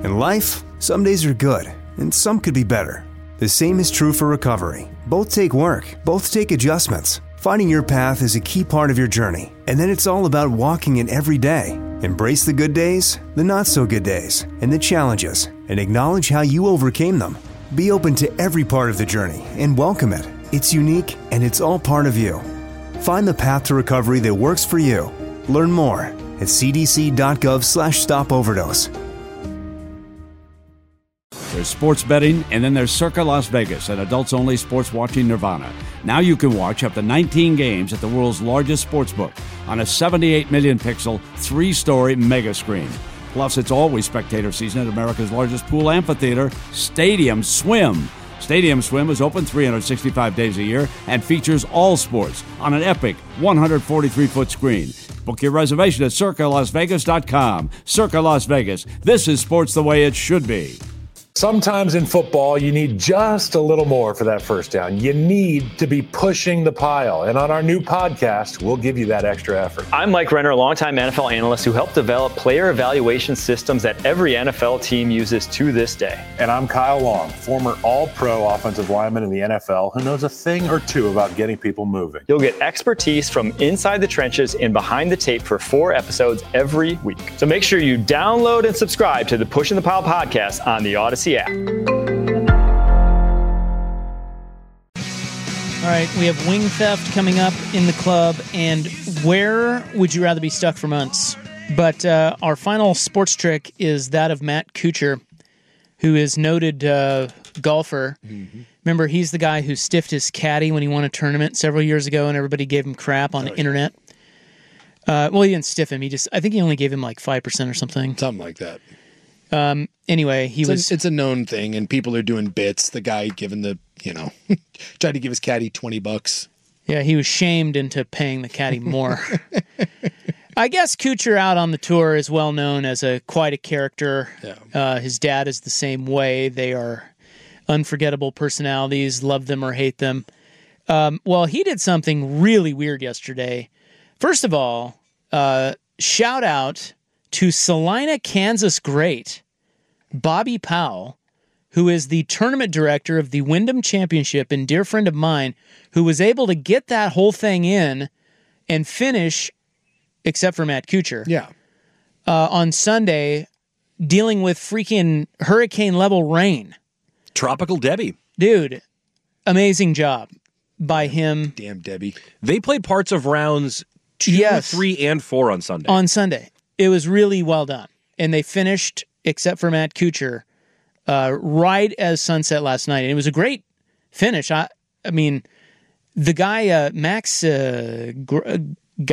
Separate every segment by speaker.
Speaker 1: In life, some days are good, and some could be better. The same is true for recovery. Both take work, both take adjustments. Finding your path is a key part of your journey, and then it's all about walking it every day. Embrace the good days, the not-so-good days, and the challenges, and acknowledge how you overcame them. Be open to every part of the journey and welcome it. It's unique, and it's all part of you. Find the path to recovery that works for you. Learn more at cdc.gov/stopoverdose.
Speaker 2: There's sports betting, and then there's Circa Las Vegas, an adults-only sports-watching nirvana. Now you can watch up to 19 games at the world's largest sportsbook on a 78 million-pixel, 3-story mega screen. Plus, it's always spectator season at America's largest pool amphitheater, Stadium Swim. Stadium Swim is open 365 days a year and features all sports on an epic 143-foot screen. Book your reservation at CircaLasVegas.com. Circa Las Vegas. This is sports the way it should be.
Speaker 3: Sometimes in football, you need just a little more for that first down. You need to be pushing the pile. And on our new podcast, we'll give you that extra effort.
Speaker 4: I'm Mike Renner, a longtime NFL analyst who helped develop player evaluation systems that every NFL team uses to this day.
Speaker 3: And I'm Kyle Long, former all-pro offensive lineman in the NFL who knows a thing or two about getting people moving.
Speaker 4: You'll get expertise from inside the trenches and behind the tape for 4 episodes every week. So make sure you download and subscribe to the Pushing the Pile podcast on the Odyssey app.
Speaker 5: All right, we have wing theft coming up in the club, and where would you rather be stuck for months? But our final sports trick is that of Matt Kuchar, who is noted golfer. Mm-hmm. Remember, he's the guy who stiffed his caddy when he won a tournament several years ago, and everybody gave him crap on the internet. Well, he didn't stiff him. I think he only gave him like 5% or something.
Speaker 6: Something like that.
Speaker 5: Anyway,
Speaker 6: it's a known thing, and people are doing bits. The guy giving tried to give his caddy $20.
Speaker 5: Yeah, he was shamed into paying the caddy more. I guess Kuchar out on the tour is well known as quite a character. Yeah. His dad is the same way. They are unforgettable personalities, love them or hate them. Well, he did something really weird yesterday. First of all, shout out to Salina, Kansas great Bobby Powell, who is the tournament director of the Wyndham Championship and dear friend of mine, who was able to get that whole thing in and finish, except for Matt Kuchar, on Sunday, dealing with freaking hurricane-level rain.
Speaker 7: Tropical Debbie.
Speaker 5: Dude, amazing job by him.
Speaker 6: Damn Debbie.
Speaker 7: They played parts of rounds 2, 3, and 4 on Sunday.
Speaker 5: On Sunday. It was really well done. And they finished, except for Matt Kuchar, right as sunset last night. And it was a great finish. I mean, the guy, Max Greiserman?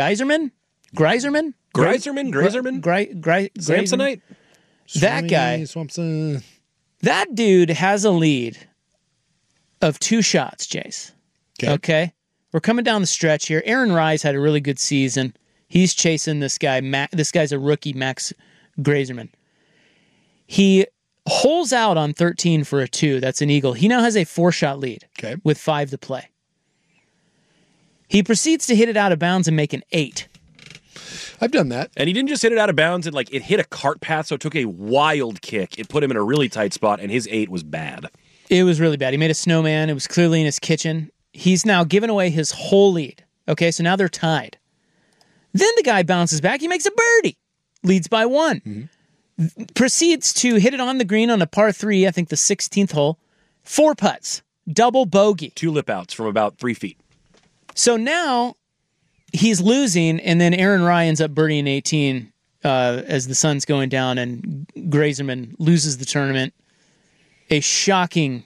Speaker 7: Samsonite?
Speaker 5: That guy. That dude has a lead of 2 shots, Jace. Okay? We're coming down the stretch here. Aaron Rise had a really good season. He's chasing this guy. This guy's a rookie, Max Greiserman. He holes out on 13 for a 2. That's an eagle. He now has a 4-shot lead with 5 to play. He proceeds to hit it out of bounds and make an 8.
Speaker 6: I've done that.
Speaker 7: And he didn't just hit it out of bounds. It hit a cart path, so it took a wild kick. It put him in a really tight spot, and his 8 was bad.
Speaker 5: It was really bad. He made a snowman. It was clearly in his kitchen. He's now given away his whole lead. Okay, so now they're tied. Then the guy bounces back. He makes a birdie. Leads by 1. Mm-hmm. Proceeds to hit it on the green on a par 3, I think the 16th hole. 4 putts. Double bogey.
Speaker 7: 2 lip outs from about 3 feet.
Speaker 5: So now he's losing, and then Aaron Rai ends up birdieing 18 as the sun's going down, and Greiserman loses the tournament. A shocking,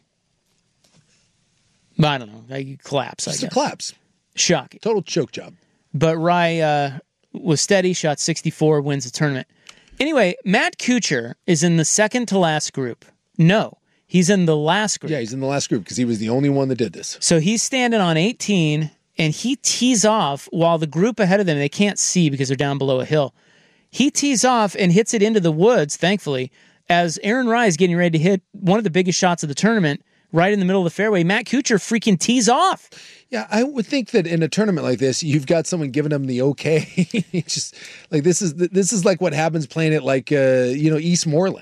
Speaker 5: I don't know, collapse, I guess.
Speaker 6: Just a collapse.
Speaker 5: Shocking.
Speaker 6: Total choke job.
Speaker 5: But Rai was steady, shot 64, wins the tournament. Anyway, Matt Kuchar is in the second to last group. No, he's in the last group.
Speaker 6: Yeah, he's in the last group because he was the only one that did this.
Speaker 5: So he's standing on 18, and he tees off while the group ahead of them, they can't see because they're down below a hill. He tees off and hits it into the woods, thankfully, as Aaron Rai is getting ready to hit one of the biggest shots of the tournament right in the middle of the fairway. Matt Kuchar freaking tees off.
Speaker 6: Yeah, I would think that in a tournament like this, you've got someone giving them the okay. It's just like this is like what happens playing at East Moreland.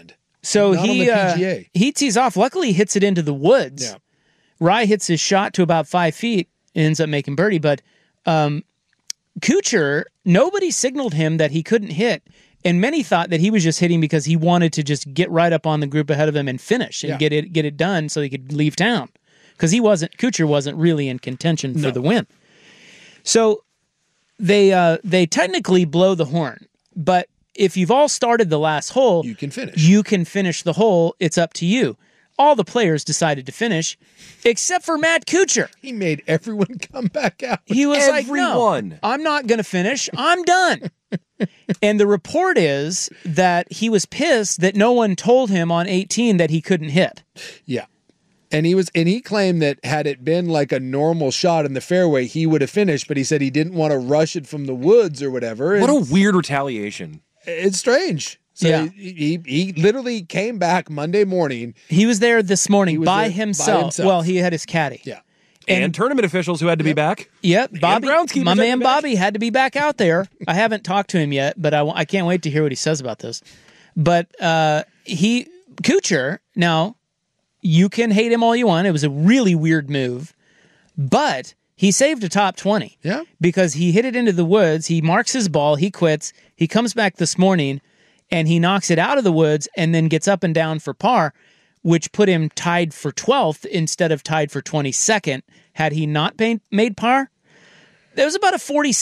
Speaker 5: So
Speaker 6: Not on the PGA.
Speaker 5: he tees off. Luckily, he hits it into the woods.
Speaker 6: Yeah.
Speaker 5: Rye hits his shot to about 5 feet and ends up making birdie. But Kuchar, nobody signaled him that he couldn't hit. And many thought that he was just hitting because he wanted to just get right up on the group ahead of him and finish and get it done so he could leave town. Because Kuchar wasn't really in contention for the win. So they technically blow the horn. But if you've all started the last hole,
Speaker 6: You can finish.
Speaker 5: You can finish the hole. It's up to you. All the players decided to finish, except for Matt Kuchar.
Speaker 6: He made everyone come back out.
Speaker 5: He was
Speaker 7: Everyone.
Speaker 5: like, no, I'm not going to finish. I'm done. And the report is that he was pissed that no one told him on 18 that he couldn't hit.
Speaker 6: Yeah. And he claimed that had it been like a normal shot in the fairway, he would have finished, but he said he didn't want to rush it from the woods or whatever.
Speaker 7: What a weird retaliation.
Speaker 6: It's strange. So
Speaker 5: Yeah.
Speaker 6: he literally came back Monday morning.
Speaker 5: He was there this morning
Speaker 6: was
Speaker 5: by
Speaker 6: there by
Speaker 5: himself.
Speaker 6: himself.
Speaker 5: Well, he had his caddy.
Speaker 6: Yeah.
Speaker 7: And tournament officials who had to be back.
Speaker 5: Yep, Bobby,
Speaker 7: groundskeepers
Speaker 5: my
Speaker 7: had to
Speaker 5: man
Speaker 7: be back.
Speaker 5: Bobby had to be back out there. I haven't talked to him yet, but I can't wait to hear what he says about this. But Kuchar, now, you can hate him all you want. It was a really weird move, but he saved a top 20.
Speaker 6: Yeah.
Speaker 5: Because he hit it into the woods. He marks his ball. He quits. He comes back this morning, and he knocks it out of the woods and then gets up and down for par, which put him tied for 12th instead of tied for 22nd. Had he not made par, there was about a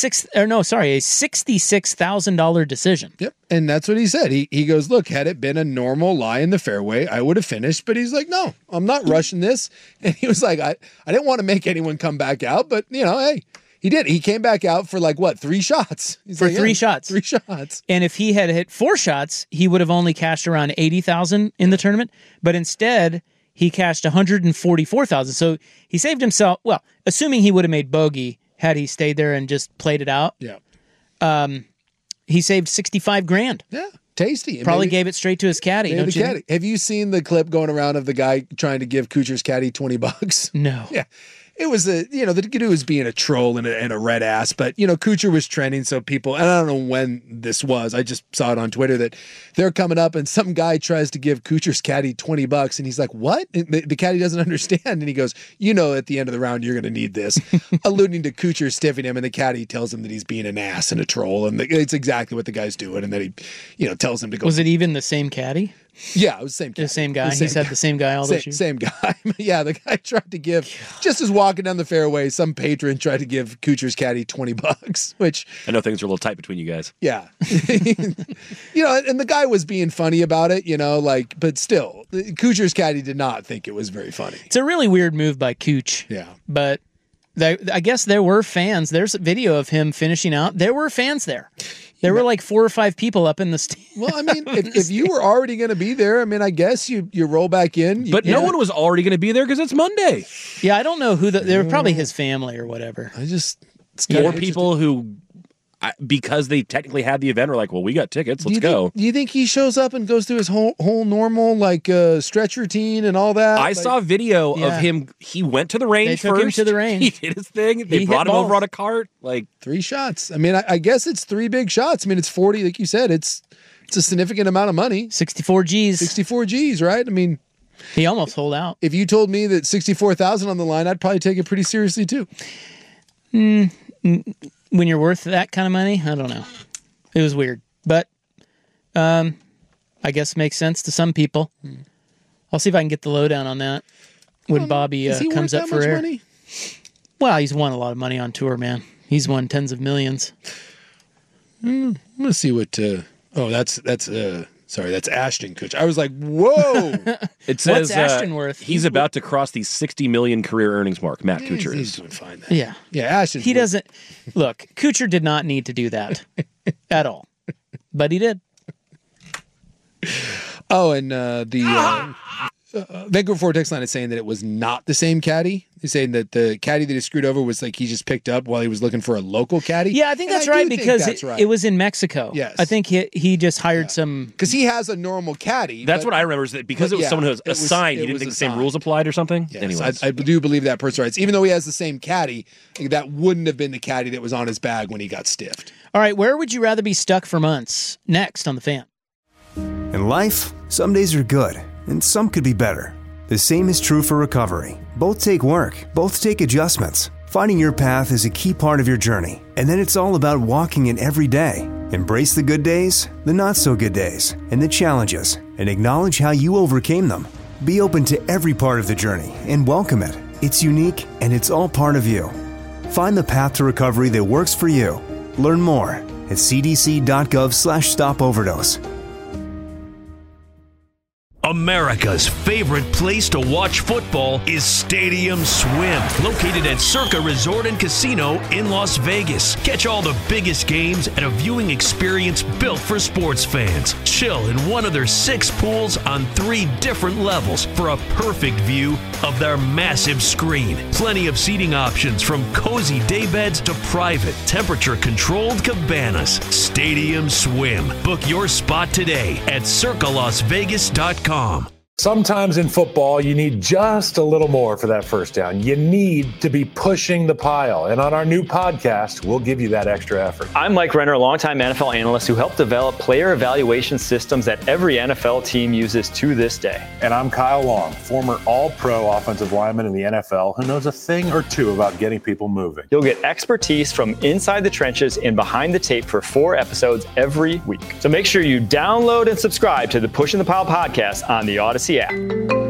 Speaker 5: $66,000 decision.
Speaker 6: Yep. And that's what he said. He goes, look, had it been a normal lie in the fairway, I would have finished. But he's like, no, I'm not rushing this. And he was like, I didn't want to make anyone come back out, but hey, he did. He came back out for 3 shots. He's
Speaker 5: For
Speaker 6: like,
Speaker 5: 3 shots.
Speaker 6: 3 shots.
Speaker 5: And if he had hit 4 shots, he would have only cashed around $80,000 in the tournament. But instead, he cashed $144,000. So he saved himself. Well, assuming he would have made bogey had he stayed there and just played it out.
Speaker 6: Yeah.
Speaker 5: He saved $65,000.
Speaker 6: Yeah. Tasty. And
Speaker 5: Probably
Speaker 6: maybe-
Speaker 5: gave it straight to his caddy.
Speaker 6: maybe
Speaker 5: Don't
Speaker 6: the
Speaker 5: you
Speaker 6: caddy.
Speaker 5: think?
Speaker 6: Have you seen the clip going around of the guy trying to give Kuchar's caddy $20?
Speaker 5: No.
Speaker 6: Yeah. It was the dude was being a troll and a red ass, but Kuchar was trending. So people, and I don't know when this was. I just saw it on Twitter that they're coming up and some guy tries to give Kuchar's caddy $20 and he's like, what? And the caddy doesn't understand. And he goes, at the end of the round, you're going to need this, alluding to Kuchar stiffing him. And the caddy tells him that he's being an ass and a troll. And it's exactly what the guy's doing. And then he, tells him to go.
Speaker 5: Was it even the same caddy?
Speaker 6: Yeah, it was the same.
Speaker 5: The same guy. He's had the same guy all those years.
Speaker 6: Same guy. Yeah, the guy tried to give, just as walking down the fairway, some patron tried to give Kuchar's caddy $20, which,
Speaker 7: I know things are a little tight between you guys.
Speaker 6: yeah. And the guy was being funny about it, but still, Kuchar's caddy did not think it was very funny.
Speaker 5: It's a really weird move by Kuch.
Speaker 6: Yeah.
Speaker 5: But I guess there were fans. There's a video of him finishing out. There were fans there. There were 4 or 5 people up in the stand.
Speaker 6: Well, I mean, if you were already going to be there, I guess you roll back in.
Speaker 7: But no one was already going to be there because it's Monday.
Speaker 5: Yeah, I don't know who they were probably his family or whatever.
Speaker 6: It's
Speaker 7: Or people who, because they technically had the event, are like, well, we got tickets. Let's go.
Speaker 6: Do you think he shows up and goes through his whole normal stretch routine and all that?
Speaker 7: I saw a video of him. He went to the range
Speaker 5: They took him
Speaker 7: first.
Speaker 5: to the range.
Speaker 7: He did his thing. They
Speaker 5: He
Speaker 7: brought
Speaker 5: hit
Speaker 7: him over
Speaker 5: balls.
Speaker 7: on a cart.
Speaker 6: 3 shots. I guess it's 3 big shots. It's 40, like you said. It's a significant amount of money.
Speaker 5: 64 G's.
Speaker 6: 64 G's, right?
Speaker 5: He almost sold out.
Speaker 6: If you told me that 64,000 on the line, I'd probably take it pretty seriously too.
Speaker 5: When you're worth that kind of money, I don't know. It was weird. But I guess it makes sense to some people. I'll see if I can get the lowdown on that when Bobby
Speaker 6: Is he
Speaker 5: comes
Speaker 6: worth
Speaker 5: up
Speaker 6: that
Speaker 5: for
Speaker 6: much
Speaker 5: air.
Speaker 6: money?
Speaker 5: Well, he's won a lot of money on tour, man. He's won tens of millions.
Speaker 6: I'm gonna see what. That's Ashton Kutcher. I was like, whoa.
Speaker 7: It says
Speaker 5: What's Ashton worth?
Speaker 7: He's about to cross the 60 million career earnings mark. Matt Kuchar
Speaker 6: He's
Speaker 7: is.
Speaker 6: doing fine. Then.
Speaker 5: Yeah.
Speaker 6: Yeah, Ashton.
Speaker 5: He doesn't. Look, Kuchar did not need to do that at all. But he did.
Speaker 6: Oh, and the Vancouver Vortex line is saying that it was not the same caddy. He's saying that the caddy that he screwed over was he just picked up while he was looking for a local caddy.
Speaker 5: Yeah, I think
Speaker 6: And
Speaker 5: that's
Speaker 6: do
Speaker 5: right
Speaker 6: think
Speaker 5: because
Speaker 6: that's right.
Speaker 5: it was in Mexico.
Speaker 6: Yes.
Speaker 5: I think he just hired some.
Speaker 6: Because he has a normal caddy.
Speaker 7: That's
Speaker 6: but-
Speaker 7: what I remember is that because
Speaker 6: but
Speaker 7: it was
Speaker 6: yeah,
Speaker 7: someone who was
Speaker 6: it was-
Speaker 7: assigned,
Speaker 6: it
Speaker 7: he didn't
Speaker 6: was
Speaker 7: think the same
Speaker 6: assigned.
Speaker 7: rules applied or something.
Speaker 6: Yes,
Speaker 7: Anyways.
Speaker 6: I do believe that person writes. Even though he has the same caddy, that wouldn't have been the caddy that was on his bag when he got stiffed.
Speaker 5: All right, where would you rather be stuck for months? Next on The Fan.
Speaker 1: In life, Some days are good, and some could be better. The same is true for recovery. Both take work, both take adjustments. Finding your path is a key part of your journey, and then it's all about walking it every day. Embrace the good days, the not so good days, and the challenges, and acknowledge how you overcame them. Be open to every part of the journey and welcome it. It's unique, and it's all part of you. Find the path to recovery that works for you. Learn more at cdc.gov/stopoverdose.
Speaker 8: America's favorite place to watch football is Stadium Swim, located at Circa Resort and Casino in Las Vegas. Catch all the biggest games at a viewing experience built for sports fans. Chill in one of their 6 pools on 3 different levels for a perfect view of their massive screen. Plenty of seating options from cozy daybeds to private, temperature-controlled cabanas. Stadium Swim. Book your spot today at circalasvegas.com.
Speaker 3: Sometimes in football, you need just a little more for that first down. You need to be pushing the pile. And on our new podcast, we'll give you that extra effort.
Speaker 4: I'm Mike Renner, a longtime NFL analyst who helped develop player evaluation systems that every NFL team uses to this day.
Speaker 3: And I'm Kyle Long, former all-pro offensive lineman in the NFL who knows a thing or two about getting people moving.
Speaker 4: You'll get expertise from inside the trenches and behind the tape for 4 episodes every week. So make sure you download and subscribe to the Pushing the Pile podcast on the Odyssey app.